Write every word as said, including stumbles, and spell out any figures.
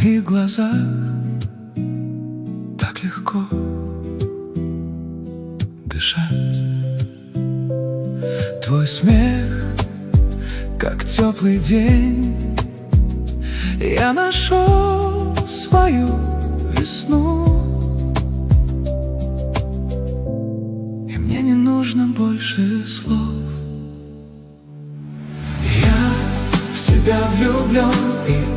твоих глазах так легко дышать. Твой смех, как теплый день. Я нашел свою весну, и мне не нужно больше слов. Я в тебя влюблен, и